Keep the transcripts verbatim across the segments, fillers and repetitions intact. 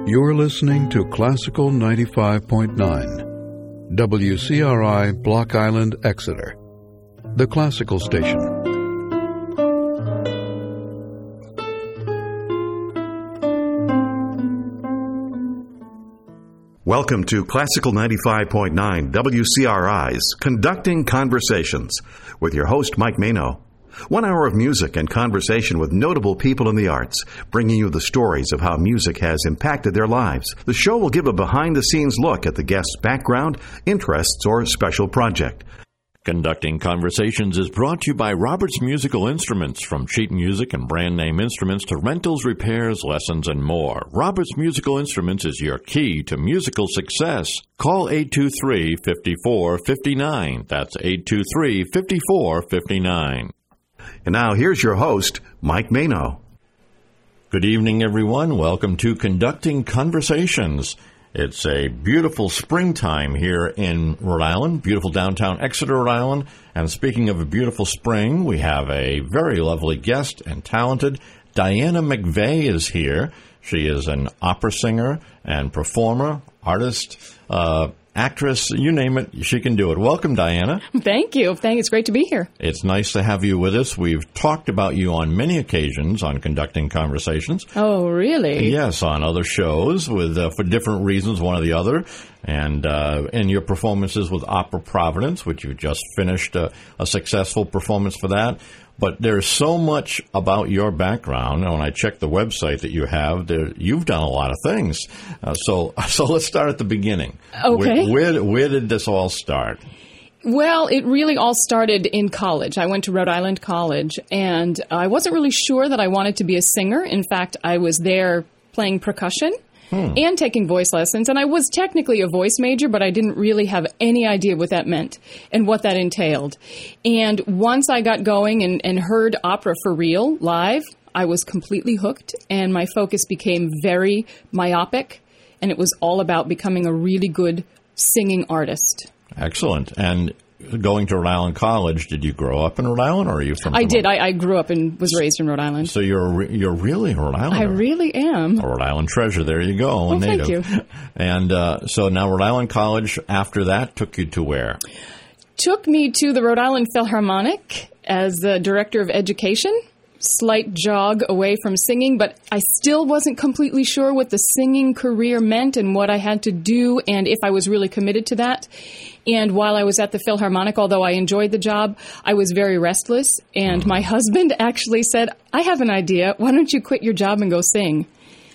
You're listening to Classical ninety-five point nine, W C R I, Block Island, Exeter, the classical station. Welcome to Classical ninety-five point nine, W C R I's Conducting Conversations, with your host, Mike Mano. One hour of music and conversation with notable people in the arts, bringing you the stories of how music has impacted their lives. The show will give a behind-the-scenes look at the guest's background, interests, or special project. Conducting Conversations is brought to you by Roberts Musical Instruments, from sheet music and brand name instruments to rentals, repairs, lessons, and more. Roberts Musical Instruments is your key to musical success. Call eight two three, five four five nine. That's eight two three, five four five nine. And now here's your host, Mike Mano. Good evening, everyone. Welcome to Conducting Conversations. It's a beautiful springtime here in Rhode Island, beautiful downtown Exeter, Rhode Island. And speaking of a beautiful spring, we have a very lovely guest and talented. Diana McVey is here. She is an opera singer and performer, artist, uh, actress, you name it, she can do it. Welcome, Diana. Thank you. Thank you. It's great to be here. It's nice to have you with us. We've talked about you on many occasions on Conducting Conversations. Oh, really? Yes, on other shows with uh, for different reasons, one or the other. And uh, in your performances with Opera Providence, which you just finished a, a successful performance for that. But there's so much about your background. And when I check the website that you have, there, you've done a lot of things. Uh, so, so let's start at the beginning. Okay. Where, where, where did this all start? Well, it really all started in college. I went to Rhode Island College, and I wasn't really sure that I wanted to be a singer. In fact, I was there playing percussion. Hmm. And taking voice lessons. And I was technically a voice major, but I didn't really have any idea what that meant and what that entailed. And once I got going and, and heard opera for real, live, I was completely hooked, and my focus became very myopic, and it was all about becoming a really good singing artist. Excellent. And going to Rhode Island College, did you grow up in Rhode Island, or are you from? I did. I, I grew up and was raised in Rhode Island. So you're you're really a Rhode Islander. I really am. A Rhode Island treasure. There you go. Oh, native. thank you. And uh, so now Rhode Island College, after that, took you to where? Took me to the Rhode Island Philharmonic as the director of education. Slight jog away from singing, but I still wasn't completely sure what the singing career meant and what I had to do and if I was really committed to that. And while I was at the Philharmonic, although I enjoyed the job, I was very restless. And mm. my husband actually said, I have an idea. Why don't you quit your job and go sing?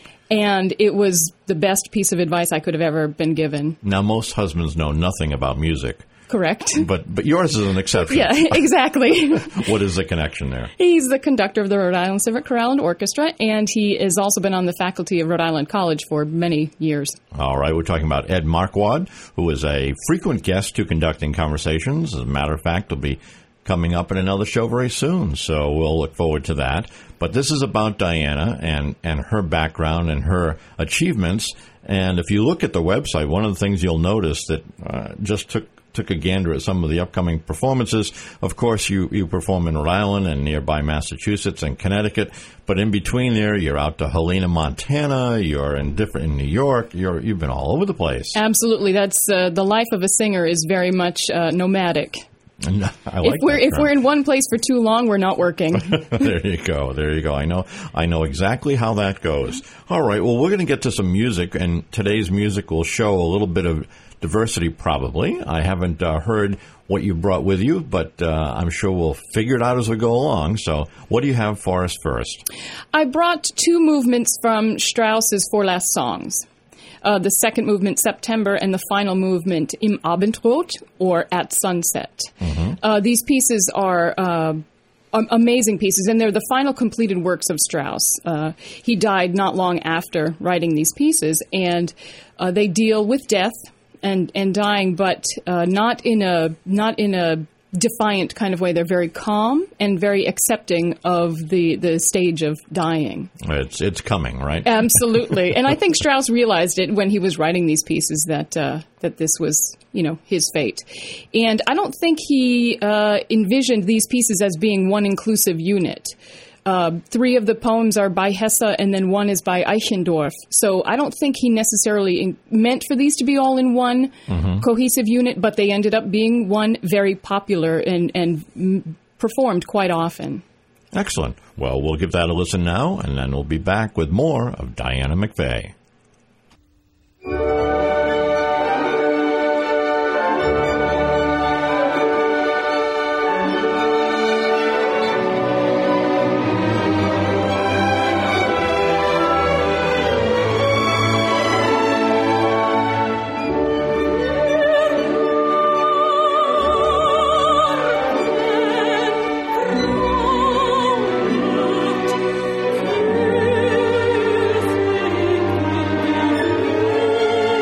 And it was the best piece of advice I could have ever been given. Now, most husbands know nothing about music. Correct. But but yours is an exception. Yeah, exactly. What is the connection there? He's the conductor of the Rhode Island Civic Chorale and Orchestra, and he has also been on the faculty of Rhode Island College for many years. All right, we're talking about Ed Marquardt, who is a frequent guest to Conducting Conversations. As a matter of fact, will be coming up in another show very soon, so we'll look forward to that. But this is about Diana and, and her background and her achievements. And if you look at the website, one of the things you'll notice that uh, just took took a gander at some of the upcoming performances. Of course, you, you perform in Rhode Island and nearby Massachusetts and Connecticut, but in between there, you're out to Helena, Montana, you're in different in New York, you're, you've been all over the place. Absolutely. That's uh, the life of a singer is very much uh, nomadic. I like if we're that if we're in one place for too long, we're not working. There you go. There you go. I know I know exactly how that goes. All right. Well, we're going to get to some music, and today's music will show a little bit of diversity, probably. I haven't uh, heard what you brought with you, but uh, I'm sure we'll figure it out as we go along. So what do you have for us first? I brought two movements from Strauss's Four Last Songs. Uh, the second movement, September, and the final movement, Im Abendrot, or At Sunset. Mm-hmm. Uh, these pieces are uh, amazing pieces, and they're the final completed works of Strauss. Uh, he died not long after writing these pieces, and uh, they deal with death and, and dying, but uh, not in a not in a defiant kind of way. They're very calm and very accepting of the, the stage of dying. It's it's coming, right? Absolutely. And I think Strauss realized it when he was writing these pieces that uh, that this was, you know, his fate. And I don't think he uh, envisioned these pieces as being one inclusive unit. Uh, three of the poems are by Hesse, and then one is by Eichendorff. So I don't think he necessarily in- meant for these to be all in one mm-hmm. cohesive unit, but they ended up being one very popular and, and m- performed quite often. Excellent. Well, we'll give that a listen now, and then we'll be back with more of Diana McVey. Thank you.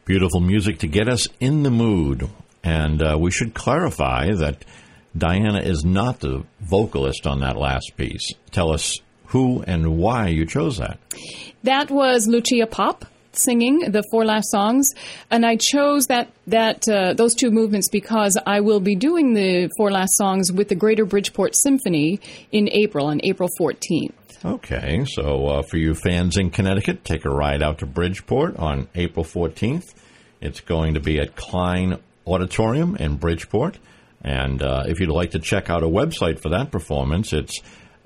Beautiful music to get us in the mood. And uh, we should clarify that Diana is not the vocalist on that last piece. Tell us who and why you chose that. That was Lucia Pop singing the four last songs, and I chose that that uh, those two movements because I will be doing the four last songs with the Greater Bridgeport Symphony in April, on April fourteenth. Okay, so uh, for you fans in Connecticut, take a ride out to Bridgeport on April fourteenth. It's going to be at Klein Auditorium in Bridgeport, and uh, if you'd like to check out a website for that performance, it's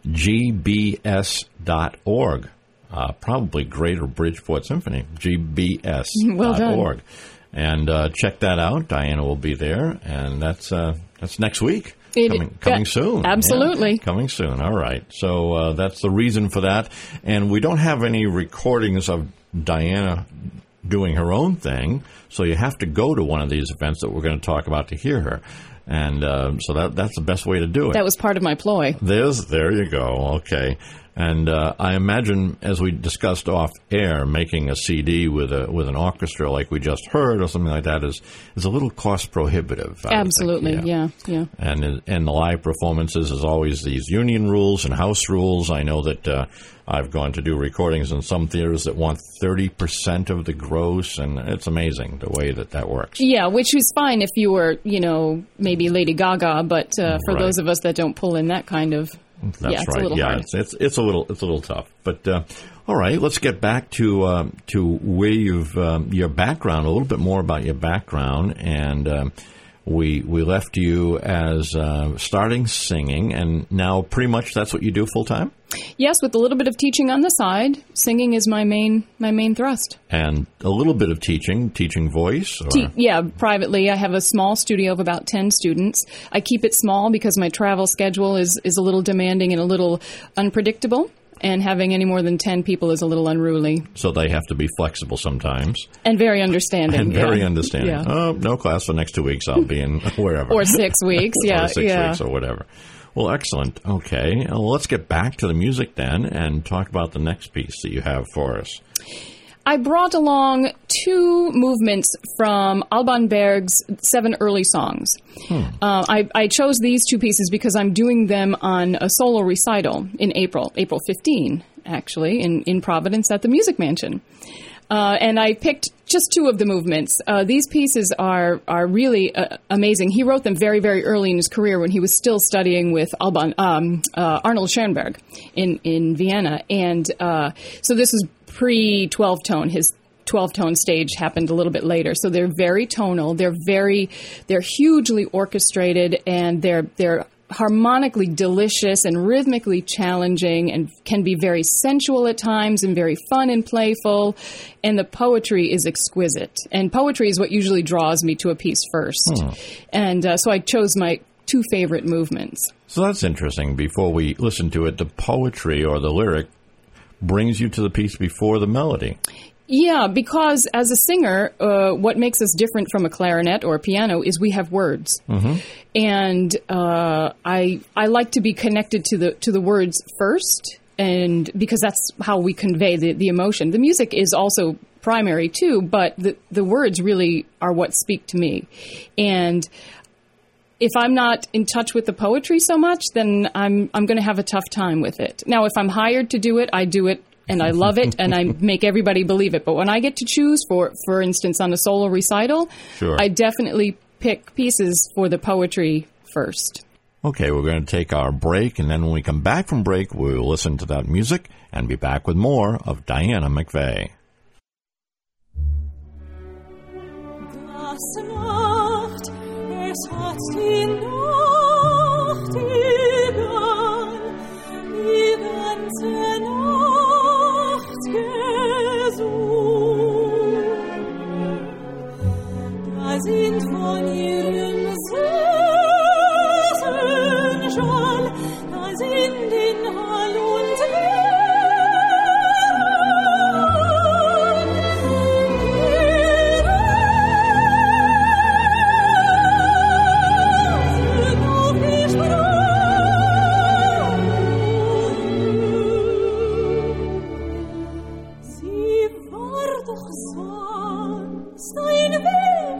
g b s dot org. Uh, probably Greater Bridgeport Symphony, g b s dot org. Well and uh, check that out. Diana will be there, and that's uh, that's next week. It, coming coming yeah, soon. Absolutely. Yeah, coming soon. All right. So uh, that's the reason for that. And we don't have any recordings of Diana doing her own thing, so you have to go to one of these events that we're going to talk about to hear her. And uh, so that that's the best way to do it. That was part of my ploy. There's, there you go. Okay. And uh, I imagine, as we discussed off air, making a C D with a with an orchestra like we just heard, or something like that, is is a little cost prohibitive. I Absolutely, think, yeah. yeah, yeah. And and the live performances is always these union rules and house rules. I know that uh, I've gone to do recordings in some theaters that want thirty percent of the gross, and it's amazing the way that that works. Yeah, which is fine if you were, you know, maybe Lady Gaga, but uh, for Right. those of us that don't pull in that kind of. That's yeah, it's right. a little yeah, hard. it's, it's it's a little it's a little tough. But uh, all right, let's get back to uh, to where you've um, your background, a little bit more about your background, and um, we we left you as uh, starting singing, and now pretty much that's what you do full time. Yes, with a little bit of teaching on the side. Singing is my main my main thrust. And a little bit of teaching, teaching voice? Or? Te- yeah, privately. I have a small studio of about ten students. I keep it small because my travel schedule is, is a little demanding and a little unpredictable, and having any more than ten people is a little unruly. So they have to be flexible sometimes. And very understanding. And very yeah. understanding. Yeah. Oh, no class for next two weeks. I'll be in wherever. Or six weeks, yeah. or six yeah. weeks or whatever. Well, excellent. Okay. Well, let's get back to the music then and talk about the next piece that you have for us. I brought along two movements from Alban Berg's Seven Early Songs. Hmm. Uh, I, I chose these two pieces because I'm doing them on a solo recital in April, April fifteenth, actually, in, in Providence at the Music Mansion. Uh, and I picked just two of the movements. Uh, these pieces are are really uh, amazing. He wrote them very, very early in his career when he was still studying with Alban, um, uh, Arnold Schoenberg in, in Vienna. And uh, so this is pre twelve-tone. His twelve-tone stage happened a little bit later. So they're very tonal. They're very, they're hugely orchestrated, and they're they're harmonically delicious and rhythmically challenging, and can be very sensual at times and very fun and playful. And the poetry is exquisite. And poetry is what usually draws me to a piece first. Hmm. And uh, so I chose my two favorite movements. So that's interesting. Before we listen to it, the poetry or the lyric brings you to the piece before the melody. Yeah, because as a singer, uh, what makes us different from a clarinet or a piano is we have words, mm-hmm. and uh, I I like to be connected to the to the words first, and because that's how we convey the, the emotion. The music is also primary too, but the the words really are what speak to me, and if I'm not in touch with the poetry so much, then I'm I'm going to have a tough time with it. Now, if I'm hired to do it, I do it. And I love it, and I make everybody believe it. But when I get to choose, for for instance, on a solo recital, sure. I definitely pick pieces for the poetry first. Okay, we're going to take our break, and then when we come back from break, we'll listen to that music and be back with more of Diana McVey. Das Nacht, es hat die Nacht gegangen, die ganze Nacht. Da sind von ihrem süßen Schall, da sind in Hall und Stay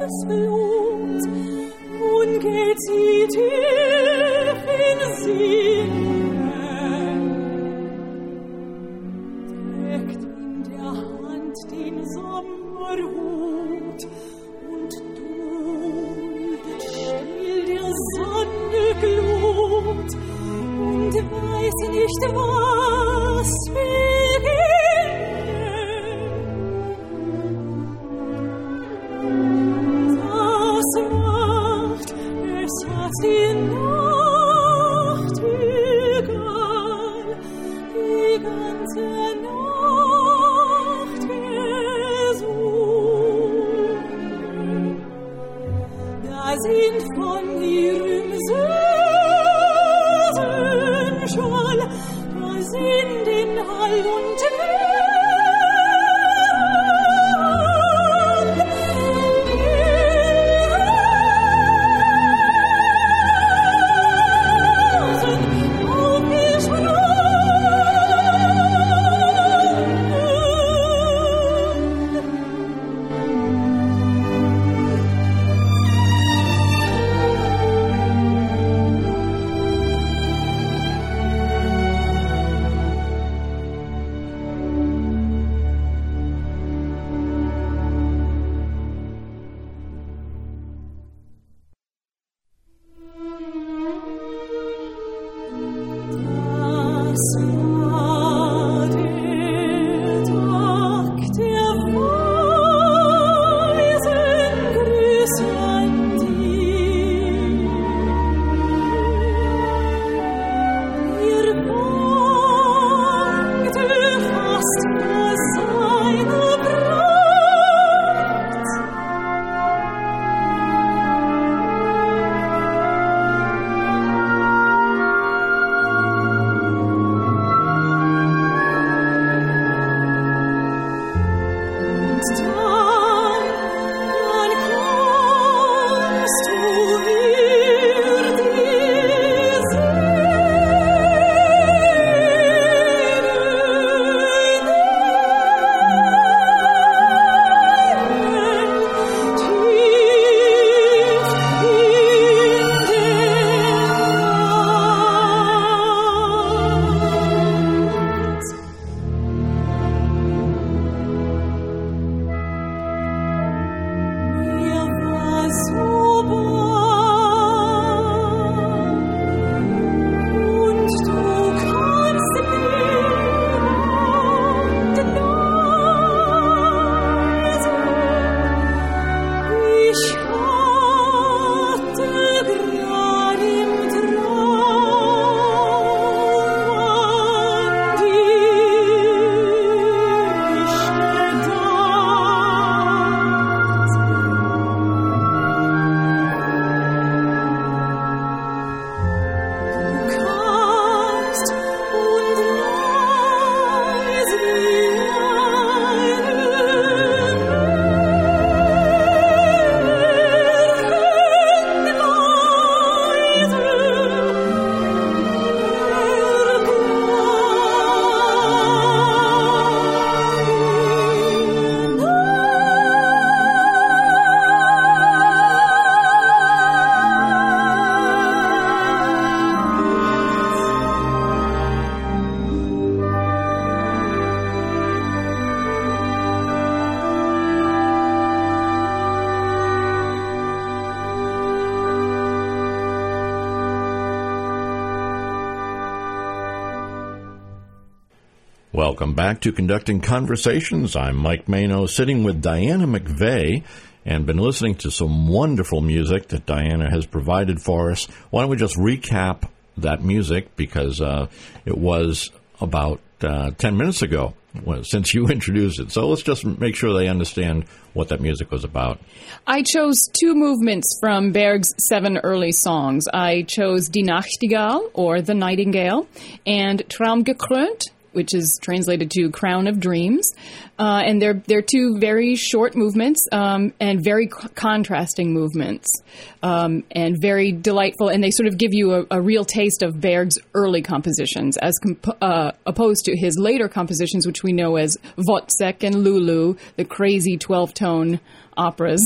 Welcome back to Conducting Conversations. I'm Mike Mano, sitting with Diana McVeigh, and been listening to some wonderful music that Diana has provided for us. Why don't we just recap that music, because uh, it was about uh, ten minutes ago since you introduced it. So let's just make sure they understand what that music was about. I chose two movements from Berg's seven early songs. I chose Die Nachtigall, or The Nightingale, and Traumgekrönt, which is translated to Crown of Dreams. Uh, and they're, they're two very short movements um, and very c- contrasting movements um, and very delightful. And they sort of give you a, a real taste of Berg's early compositions as comp- uh, opposed to his later compositions, which we know as Wozzeck and Lulu, the crazy twelve-tone operas.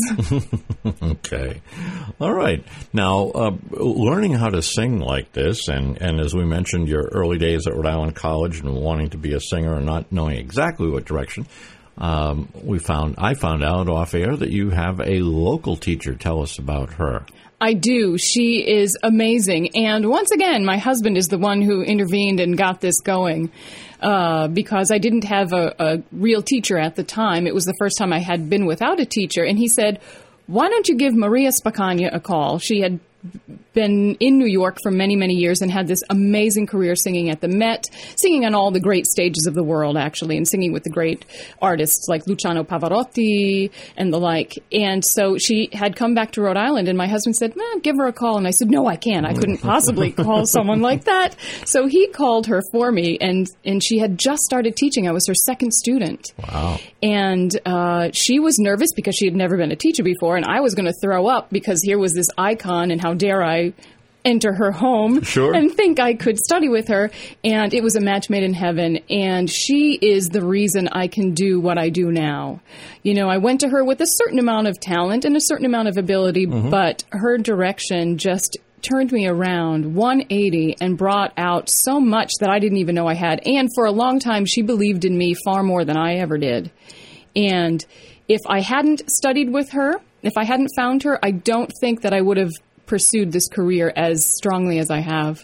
Okay. All right. Now, uh, learning how to sing like this, and, and as we mentioned, your early days at Rhode Island College and wanting to be a singer and not knowing exactly what direction, um, we found I found out off air that you have a local teacher. Tell us about her. I do. She is amazing. And once again, my husband is the one who intervened and got this going uh, because I didn't have a, a real teacher at the time. It was the first time I had been without a teacher. And he said, why don't you give Maria Spacagna a call? She had been in New York for many, many years and had this amazing career singing at the Met, singing on all the great stages of the world, actually, and singing with the great artists like Luciano Pavarotti and the like. And so she had come back to Rhode Island, and my husband said, man, give her a call. And I said, no, I can't. I couldn't possibly call someone like that. So he called her for me, and, and she had just started teaching. I was her second student. Wow. And uh, she was nervous because she had never been a teacher before, and I was going to throw up because here was this icon, and how dare I enter her home sure. and think I could study with her. And it was a match made in heaven. And she is the reason I can do what I do now. You know, I went to her with a certain amount of talent and a certain amount of ability, mm-hmm. but her direction just turned me around one eighty and brought out so much that I didn't even know I had. And for a long time, she believed in me far more than I ever did. And if I hadn't studied with her, if I hadn't found her, I don't think that I would have pursued this career as strongly as I have.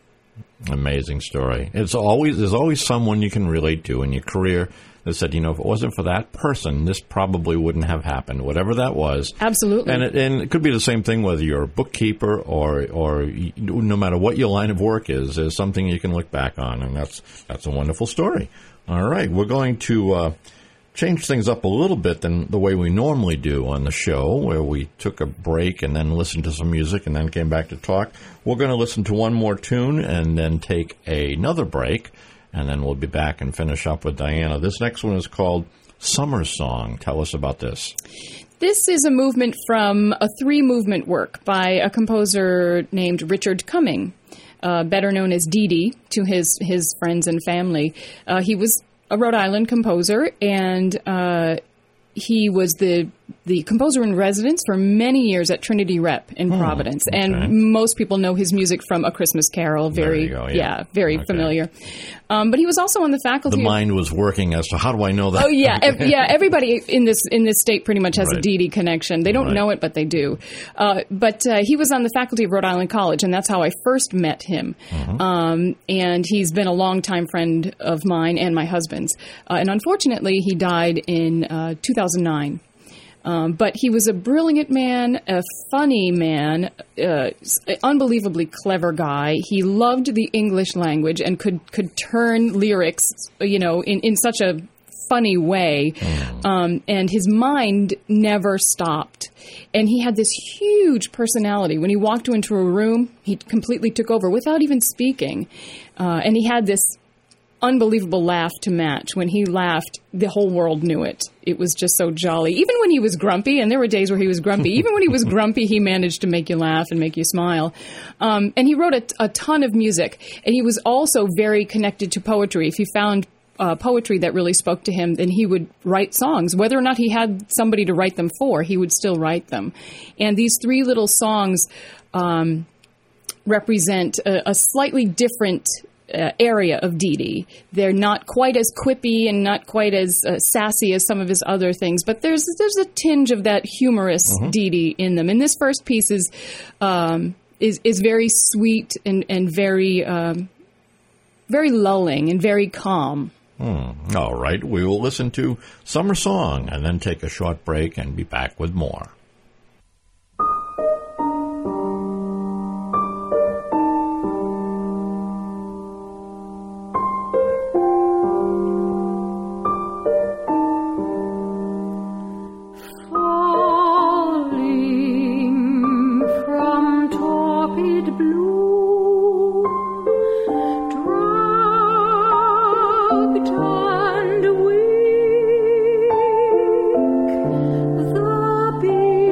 Amazing story. It's always there's always someone you can relate to in your career that said, you know, if it wasn't for that person, this probably wouldn't have happened, whatever that was. Absolutely. And it, and it could be the same thing whether you're a bookkeeper or or no matter what your line of work is, there's something you can look back on, and that's that's a wonderful story. All right, we're going to uh, change things up a little bit than the way we normally do on the show, where we took a break and then listened to some music and then came back to talk. We're going to listen to one more tune and then take another break, and then we'll be back and finish up with Diana. This next one is called Summer Song. Tell us about this. This is a movement from a three-movement work by a composer named Richard Cumming, uh, better known as Dee Dee to his, his friends and family. Uh, he was a Rhode Island composer, and uh, he was the the composer in residence for many years at Trinity Rep in oh, Providence. Okay. And most people know his music from A Christmas Carol. Very, go, yeah. yeah, very okay. familiar. Um, but he was also on the faculty. The mind was working as to how do I know that? Oh yeah, ev- yeah. Everybody in this in this state pretty much has right. a Dee Dee connection. They don't right. know it, but they do. Uh, but uh, he was on the faculty of Rhode Island College, and that's how I first met him. Uh-huh. Um, and he's been a longtime friend of mine and my husband's. Uh, and unfortunately, he died in uh, two thousand nine. Um, but he was a brilliant man, a funny man, uh, unbelievably clever guy. He loved the English language and could, could turn lyrics, you know, in, in such a funny way. Mm. Um, and his mind never stopped. And he had this huge personality. When he walked into a room, he completely took over without even speaking. Uh, and he had this unbelievable laugh to match. When he laughed, the whole world knew it. It was just so jolly. Even when he was grumpy, and there were days where he was grumpy, even when he was grumpy, he managed to make you laugh and make you smile. Um, and he wrote a, a ton of music. And he was also very connected to poetry. If he found uh, poetry that really spoke to him, then he would write songs. Whether or not he had somebody to write them for, he would still write them. And these three little songs um, represent a, a slightly different Uh, area of Dee Dee. They're not quite as quippy and not quite as uh, sassy as some of his other things, but there's there's a tinge of that humorous mm-hmm. Dee Dee in them. And this first piece is um, is is very sweet and and very um, very lulling and very calm. Hmm. All right, we will listen to Summer Song and then take a short break and be back with more. The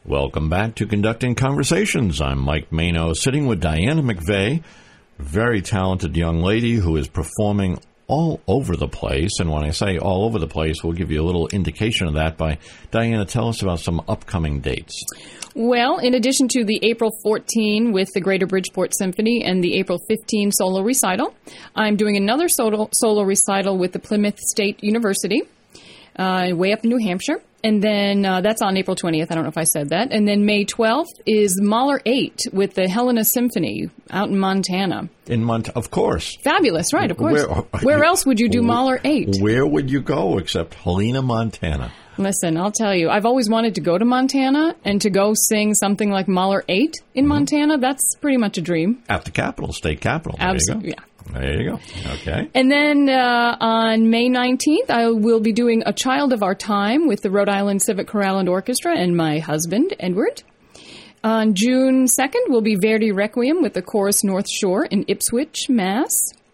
Welcome back to Conducting Conversations. I'm Mike Mano, sitting with Diana McVey, a very talented young lady who is performing all over the place. And when I say all over the place, we'll give you a little indication of that by, Diana, tell us about some upcoming dates. Well, in addition to the April fourteenth with the Greater Bridgeport Symphony and the April fifteenth solo recital, I'm doing another solo, solo recital with the Plymouth State University, uh, way up in New Hampshire. And then uh, that's on April twentieth. I don't know if I said that. And then May twelfth is Mahler eight with the Helena Symphony out in Montana. In Mont, of course. Fabulous, right, of course. Where, Where else would you do Mahler eight? Where would you go except Helena, Montana? Listen, I'll tell you, I've always wanted to go to Montana and to go sing something like Mahler eight in mm-hmm. Montana. That's pretty much a dream. At the capital, state capital. Absolutely, yeah. There you go. Okay. And then uh, on May nineteenth, I will be doing A Child of Our Time with the Rhode Island Civic Chorale and Orchestra and my husband, Edward. On June second will be Verdi Requiem with the Chorus North Shore in Ipswich, Mass.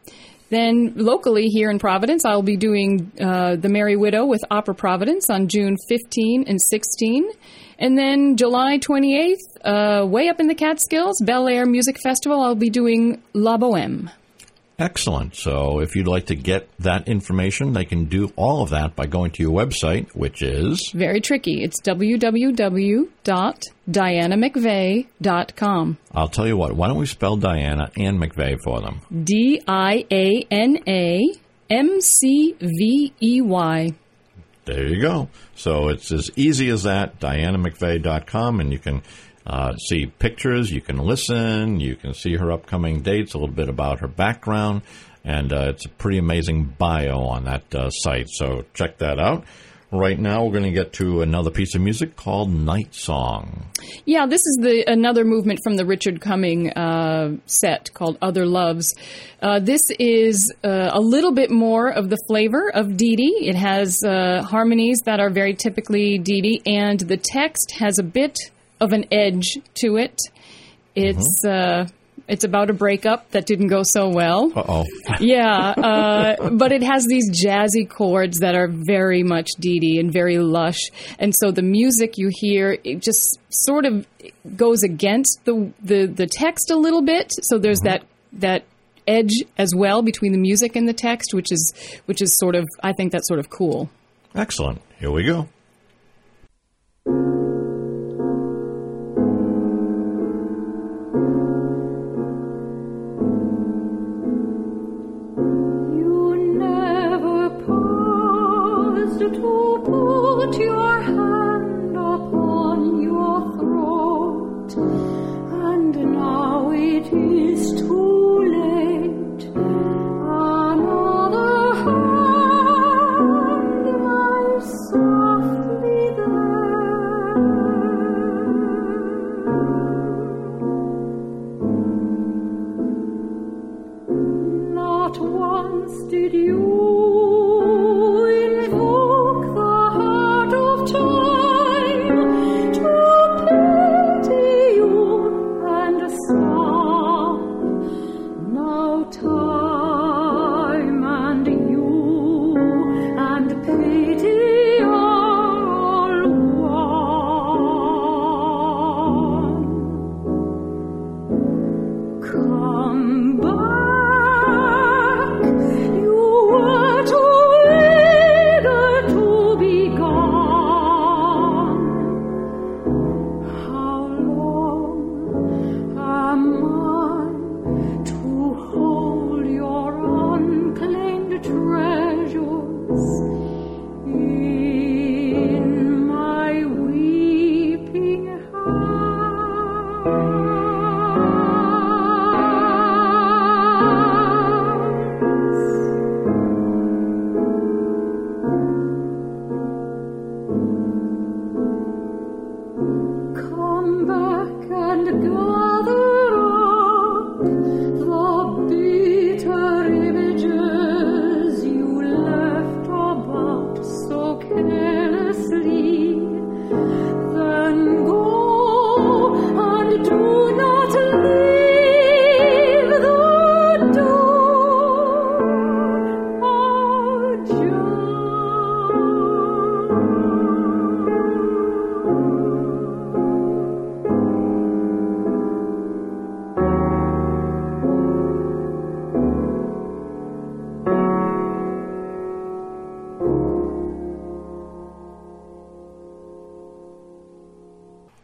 Then locally here in Providence, I'll be doing uh, The Merry Widow with Opera Providence on June fifteenth and sixteenth. And then July twenty-eighth, uh, way up in the Catskills, Bel Air Music Festival, I'll be doing La Boheme. Excellent. So if you'd like to get that information, they can do all of that by going to your website, which is? Very tricky. It's w w w dot diana mcvey dot com. I'll tell you what. Why don't we spell Diana and McVey for them? D I A N A M C V E Y. There you go. So it's as easy as that, diana mcvey dot com, and you can Uh, see pictures, you can listen, you can see her upcoming dates, a little bit about her background, and uh, it's a pretty amazing bio on that uh, site, so check that out. Right now we're going to get to another piece of music called Night Song. Yeah, this is the another movement from the Richard Cumming uh, set called Other Loves. Uh, this is uh, a little bit more of the flavor of Dee Dee. It has uh, harmonies that are very typically Dee Dee, and the text has a bit of an edge to it. It's mm-hmm. uh, it's about a breakup that didn't go so well. Uh-oh. Yeah, uh, but it has these jazzy chords that are very much Dee Dee and very lush. And so the music you hear, it just sort of goes against the the, the text a little bit. So there's mm-hmm. that that edge as well between the music and the text, which is which is sort of, I think that's sort of cool. Excellent. Here we go. To put your hand upon your throat, and now it is too late. Another hand lies softly there. Not once did you time to pity you and stop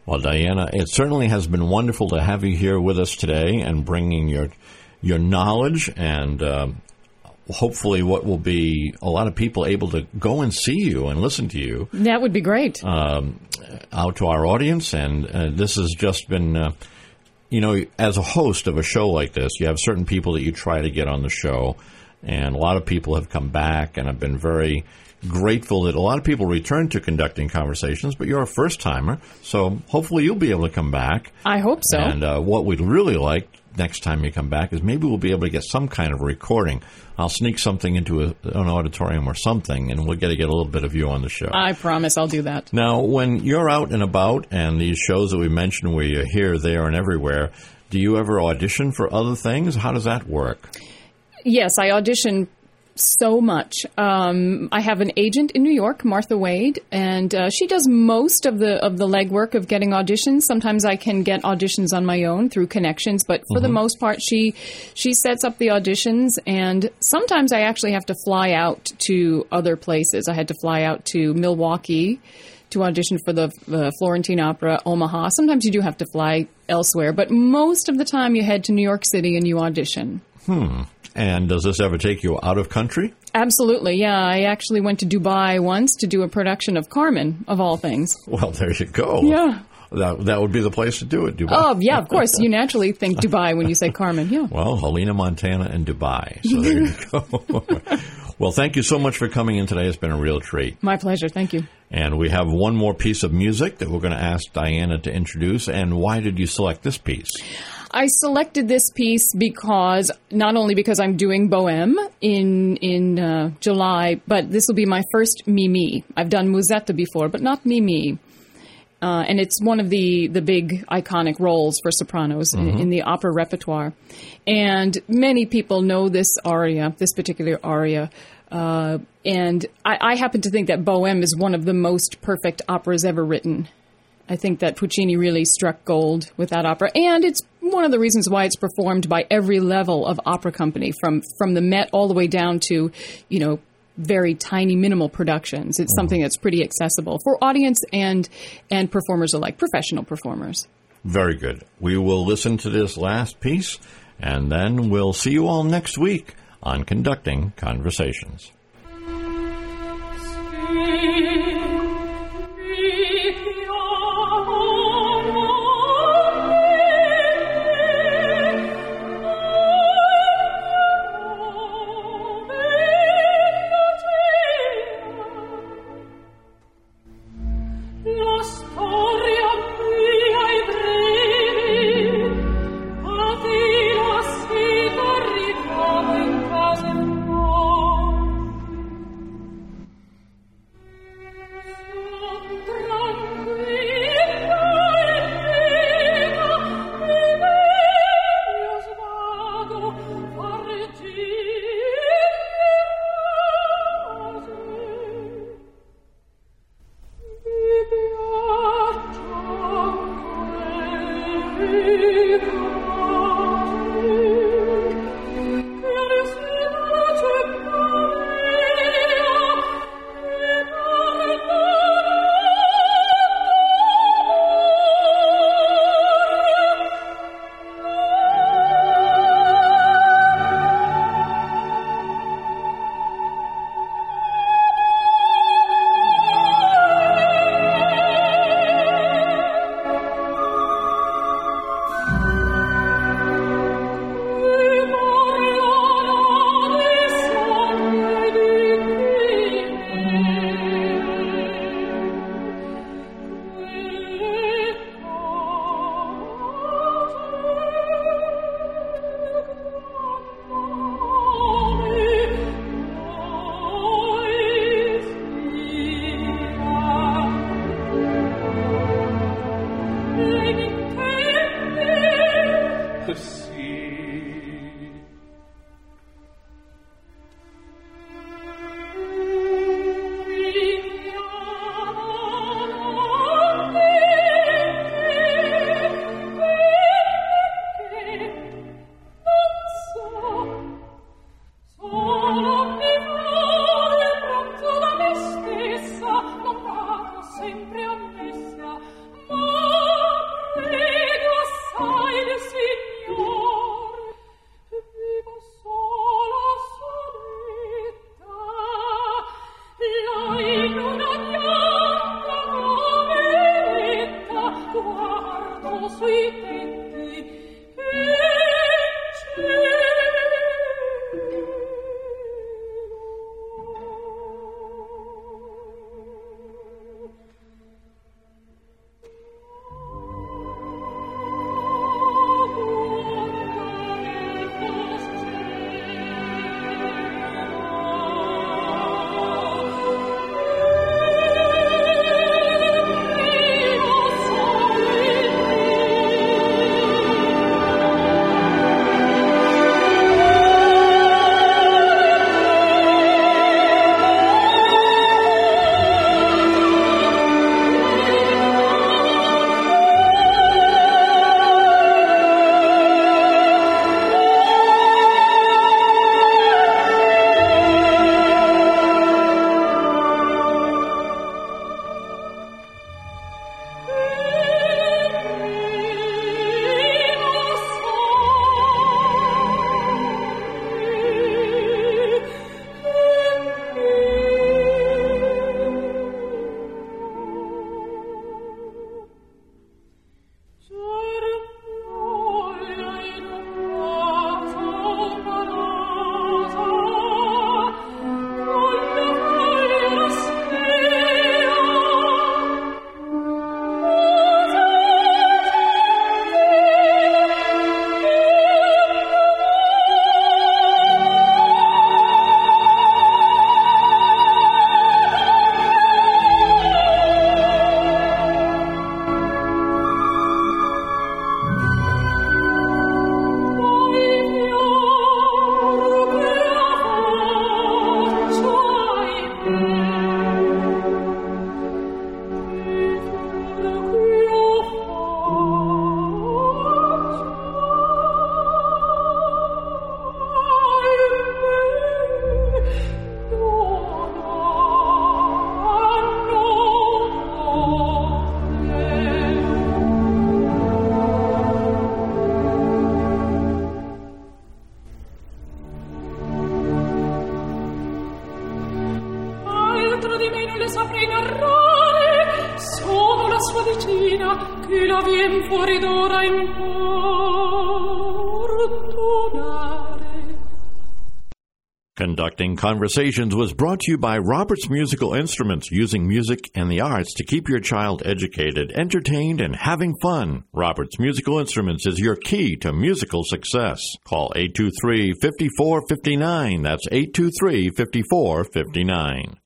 Well, Diana, it certainly has been wonderful to have you here with us today and bringing your your knowledge and um, hopefully what will be a lot of people able to go and see you and listen to you. That would be great. Um, out to our audience, and uh, this has just been, uh, you know, as a host of a show like this, you have certain people that you try to get on the show, and a lot of people have come back, and I've been very grateful that a lot of people return to conducting conversations, but you're a first-timer, so hopefully you'll be able to come back. I hope so. And uh, what we'd really like next time you come back is maybe we'll be able to get some kind of recording. I'll sneak something into a, an auditorium or something, and we'll get to get a little bit of you on the show. I promise I'll do that. Now, when you're out and about and these shows that we mentioned where you're here, there, and everywhere, do you ever audition for other things? How does that work? Yes, I audition so much. Um, I have an agent in New York, Martha Wade, and uh, she does most of the of the legwork of getting auditions. Sometimes I can get auditions on my own through connections, but for mm-hmm. the most part, she she sets up the auditions, and sometimes I actually have to fly out to other places. I had to fly out to Milwaukee to audition for the uh, Florentine Opera, Omaha. Sometimes you do have to fly elsewhere, but most of the time you head to New York City and you audition. Hmm. And does this ever take you out of country? Absolutely, yeah. I actually went to Dubai once to do a production of Carmen, of all things. Well, there you go. Yeah. That that would be the place to do it, Dubai. Oh, yeah, of course. You naturally think Dubai when you say Carmen, yeah. Well, Helena, Montana, and Dubai. So there you go. Well, thank you so much for coming in today. It's been a real treat. My pleasure. Thank you. And we have one more piece of music that we're going to ask Diana to introduce. And why did you select this piece? I selected this piece because, not only because I'm doing Bohème in in uh, July, but this will be my first Mimi. I've done Musetta before, but not Mimi. Uh, and it's one of the, the big iconic roles for sopranos mm-hmm. in, in the opera repertoire. And many people know this aria, this particular aria. Uh, and I, I happen to think that Bohème is one of the most perfect operas ever written. I think that Puccini really struck gold with that opera. And it's one of the reasons why it's performed by every level of opera company, from, from the Met all the way down to, you know, very tiny, minimal productions. It's something that's pretty accessible for audience and and performers alike, professional performers. Very good. We will listen to this last piece, and then we'll see you all next week on Conducting Conversations. Sempre ammessa, ma che la vien fuori d'ora importunare. Conducting Conversations was brought to you by Roberts Musical Instruments, using music and the arts to keep your child educated, entertained, and having fun. Roberts Musical Instruments is your key to musical success. Call eight two three, five four five nine. That's eight two three, five four five nine.